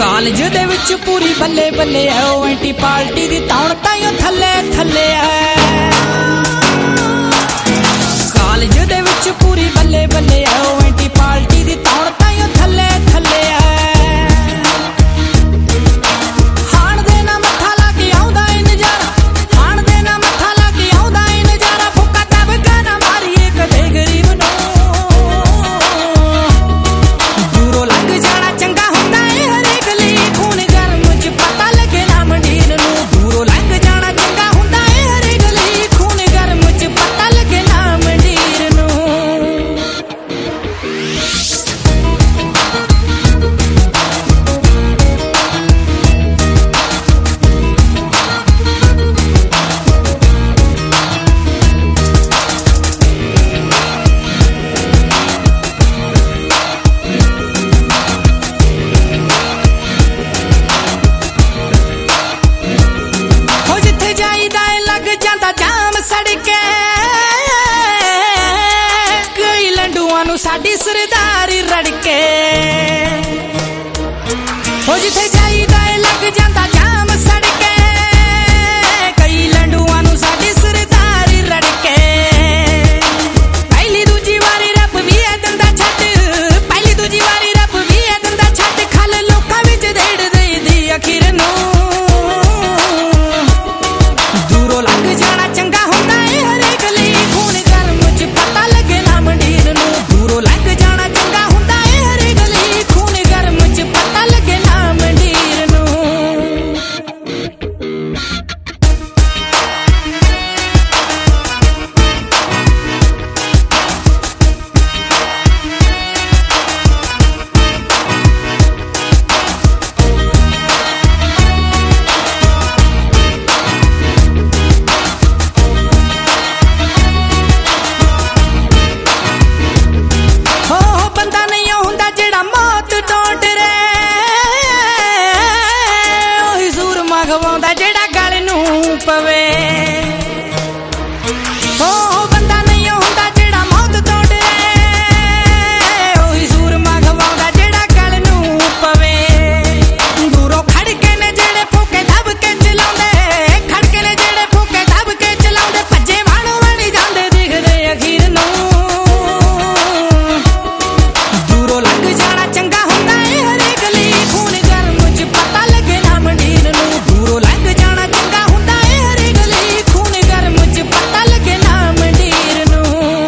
college ਦੇ ਵਿੱਚ ਪੂਰੀ ਬੱਲੇ ਬੱਲੇ ਐ ਉਹ ਐਂਟੀ ਪਾਰਟੀ ਦੀ ਤੌਣ ਤਾਈਓ ਥੱਲੇ ਥੱਲੇ ਐ ਕਾਲਜ ਦੇ ਵਿੱਚ ਪੂਰੀ ਬੱਲੇ ਬੱਲੇ ਐ ਉਹ ਐਂਟੀ ਪਾਰਟੀ ਦੀ ਤੌਣ ਤਾਈਓ ਥੱਲੇ ਥੱਲੇ ਐ ਹਾਣ ਦੇ ਨਾ ਮੱਥਾ ਲਾ ਕੇ ਆਉਂਦਾ ਏ ਨਜ਼ਾਰਾ ਹਾਣ ਦੇ ਨਾ ਮੱਥਾ ਲਾ ਕੇ ਆਉਂਦਾ ਏ ਨਜ਼ਾਰਾ ਫੁੱਕਾ ਦਬਕਾ ਨਾ ਮਾਰੀਏ ਕਦੇ ਗਰੀਬ ਨੂੰ ਦੂਰੋਂ ਲੰਘ ਜਾਣਾ ਚੰਗਾ ਹੁੰਦਾ ਏ ਹਰੇਕ ਲਈ ਖੂਨ ਗਰਮ ਚ ਪਤਾ ਲੱਗੇ ਨਾ ਮੰਡੀਰ ਨੂੰ ਦੂਰੋਂ ਲੰਘ ਜਾਣਾ ਚੰਗਾ ਹੁੰਦਾ ਏ ਹਰੇਕ ਲਈ ਖੂਨ ਗਰਮ ਚ ਪਤਾ ਲੱਗੇ ਨਾ ਮੰਡੀਰ ਨੂੰ ਸਾਡੀ ਸਰਦਾਰੀ ਰੜਕੇ ਹੋ ਜਿੱਥੇ ਜਾਈਦਾ ਏ ਲੱਗ ਜਾਂਦਾ ਜਾਮ ਸੜਕੇ ਕਈ ਲੰਡੂਆਂ ਨੂੰ ਸਾਡੀ ਸਰਦਾਰੀ ਰੜਕੇ ਪਹਿਲੀ ਦੂਜੀ ਵਾਰੀ ਰੱਬ ਵੀ ਇਹ ਦੰਦਾ ਛੱਡ ਪਹਿਲੀ ਦੂਜੀ ਵਾਰੀ ਰੱਬ ਵੀ ਇਹ ਦੰਦਾ ਛੱਡ ਖਲ ਲੋਕਾਂ ਵਿੱਚ ਦੇੜ ਦੇਈਦੀ ਅਖੀਰ ਨੂੰ ਦੂਰੋਂ ਲੰਘ ਜਾਣਾ ਚੰਗਾ ਹੁੰਦਾ ਏ ਹਰੇਕ ਲਈ ਖੂਨ ਗਰਮ ਚ ਪਤਾ ਲੱਗੇ ਨਾ ਮੰਡੀਰ ਨੂੰ ਦੂਰੋਂ ਲੰਘ ਜਾਣਾ ਚੰਗਾ ਹੁੰਦਾ ਏ ਹਰੇਕ ਲਈ ਖੂਨ ਗਰਮ ਚ ਪਤਾ ਲੱਗੇ ਨਾ ਮੰਡੀਰ ਨੂੰ ਗਵਾਉਂਦਾ ਜਿਹੜਾ ਗਲ ਨੂੰ ਪਵੇ ਉਹ ਬੰਦਾ ਨਹੀਂ ਹੁੰਦਾ ਜਿਹੜਾ ਮੌਤ ਤੋਂ ਡਰੇ ਉਹੀ ਸੂਰਮਾ ਗਵਾਉਂਦਾ ਜਿਹੜਾ ਗਲ ਨੂੰ ਪਵੇ ਦੂਰੋਂ ਖੜ ਕੇ ਨੇ ਜਿਹੜੇ ਫੋਕੇ ਦਬ ਕੇ ਚਲਾਉਂਦੇ ਖੜ ਕੇ ਨੇ ਜਿਹੜੇ ਫੋਕੇ ਦਬ ਕੇ ਚਲਾਉਂਦੇ ਭੱਜੇ ਵਾਣੋਂ ਵੜੀ ਜਾਂਦੇ ਦਿਖਦੇ ਅਖੀਰ ਨੂੰ ਦੂਰੋਂ ਲੰਘ ਜਾਣਾ ਚੰਗਾ ਹੁੰਦਾ ਏ ਹਰੇਕ ਲਈ ਖੂਨ ਗਰਮ ਚ ਪਤਾ ਲੱਗੇ ਨਾ ਮੰਡੀਰ ਨੂੰ ਦੂਰੋਂ ਲੰਘ ਜਾਣਾ ਚੰਗਾ ਹੁੰਦਾ ਏ ਹਰੇਕ ਲਈ ਖੂਨ ਗਰਮ ਚ ਪਤਾ ਲੱਗੇ ਨਾ ਮੰਡੀਰ ਨੂੰ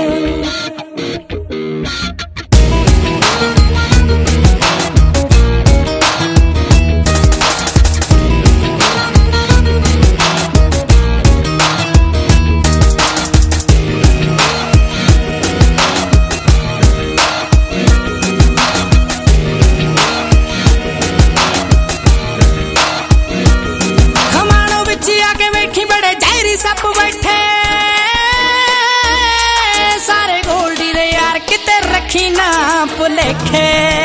ਸੱਪ ਬੈਠੇ ਸਾਰੇ ਗੋਲਡੀ ਦੇ ਯਾਰ ਕਿਤੇ ਰੱਖੀ ਨਾ ਭੁਲੇਖੇ